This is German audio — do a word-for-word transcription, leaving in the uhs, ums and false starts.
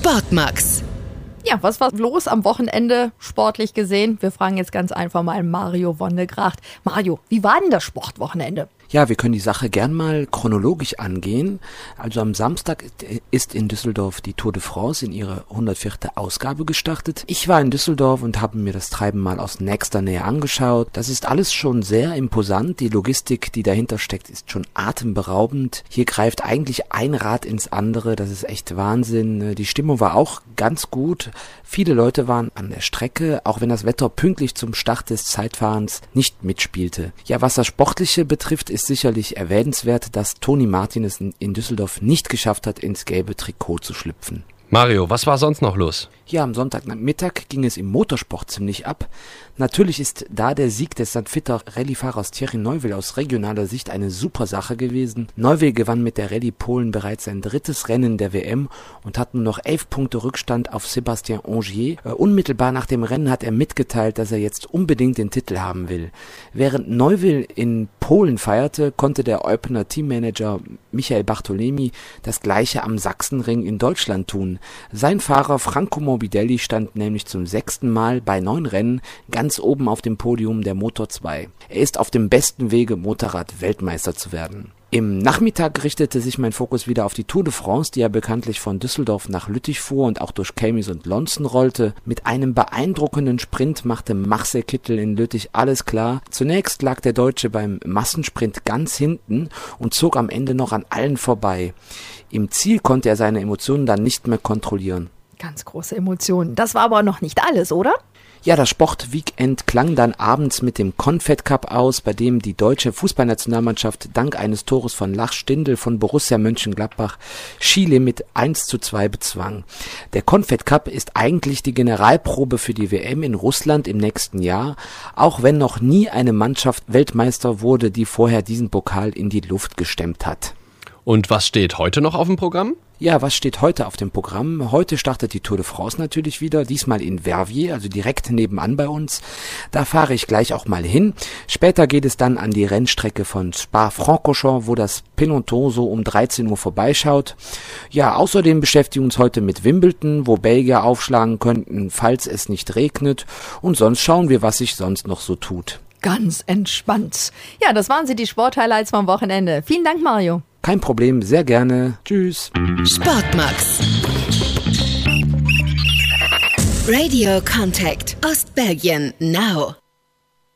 Sportmax. Ja, was war los am Wochenende sportlich gesehen? Wir fragen jetzt ganz einfach mal Mario Wonnegracht. Mario, wie war denn das Sportwochenende? Ja, wir können die Sache gern mal chronologisch angehen. Also am Samstag ist in Düsseldorf die Tour de France in ihre hundertvierte Ausgabe gestartet. Ich war in Düsseldorf und habe mir das Treiben mal aus nächster Nähe angeschaut. Das ist alles schon sehr imposant. Die Logistik, die dahinter steckt, ist schon atemberaubend. Hier greift eigentlich ein Rad ins andere. Das ist echt Wahnsinn. Die Stimmung war auch ganz gut. Viele Leute waren an der Strecke, auch wenn das Wetter pünktlich zum Start des Zeitfahrens nicht mitspielte. Ja, was das Sportliche betrifft, ist sicherlich erwähnenswert, dass Toni Martin es in Düsseldorf nicht geschafft hat, ins gelbe Trikot zu schlüpfen. Mario, was war sonst noch los? Ja, am Sonntagmittag ging es im Motorsport ziemlich ab. Natürlich ist da der Sieg des Sanfitter Rallye-Fahrers Thierry Neuville aus regionaler Sicht eine super Sache gewesen. Neuville gewann mit der Rallye Polen bereits sein drittes Rennen der W M und hat nur noch elf Punkte Rückstand auf Sébastien Ogier. Äh, unmittelbar nach dem Rennen hat er mitgeteilt, dass er jetzt unbedingt den Titel haben will. Während Neuville in Polen feierte, konnte der Eupener Teammanager Michael Bartolemi das Gleiche am Sachsenring in Deutschland tun. Sein Fahrer Franco Morbidelli stand nämlich zum sechsten Mal bei neun Rennen ganz oben auf dem Podium der Motor zwei. Er ist auf dem besten Wege, Motorrad-Weltmeister zu werden. Im Nachmittag richtete sich mein Fokus wieder auf die Tour de France, die ja bekanntlich von Düsseldorf nach Lüttich fuhr und auch durch Chemnitz und Lontzen rollte. Mit einem beeindruckenden Sprint machte Marcel Kittel in Lüttich alles klar. Zunächst lag der Deutsche beim Massensprint ganz hinten und zog am Ende noch an allen vorbei. Im Ziel konnte er seine Emotionen dann nicht mehr kontrollieren. Ganz große Emotionen. Das war aber noch nicht alles, oder? Ja, das Sportweekend klang dann abends mit dem Confed Cup aus, bei dem die deutsche Fußballnationalmannschaft dank eines Tores von Lars Stindl von Borussia Mönchengladbach Chile mit eins zu zwei bezwang. Der Confed Cup ist eigentlich die Generalprobe für die W M in Russland im nächsten Jahr, auch wenn noch nie eine Mannschaft Weltmeister wurde, die vorher diesen Pokal in die Luft gestemmt hat. Und was steht heute noch auf dem Programm? Ja, was steht heute auf dem Programm? Heute startet die Tour de France natürlich wieder, diesmal in Verviers, also direkt nebenan bei uns. Da fahre ich gleich auch mal hin. Später geht es dann an die Rennstrecke von Spa-Francorchamps, wo das Peloton so um dreizehn Uhr vorbeischaut. Ja, außerdem beschäftigen wir uns heute mit Wimbledon, wo Belgier aufschlagen könnten, falls es nicht regnet. Und sonst schauen wir, was sich sonst noch so tut. Ganz entspannt. Ja, das waren sie, die Sport-Highlights vom Wochenende. Vielen Dank, Mario. Kein Problem, sehr gerne. Tschüss. Sportmax. Radio Contact Ostbelgien now.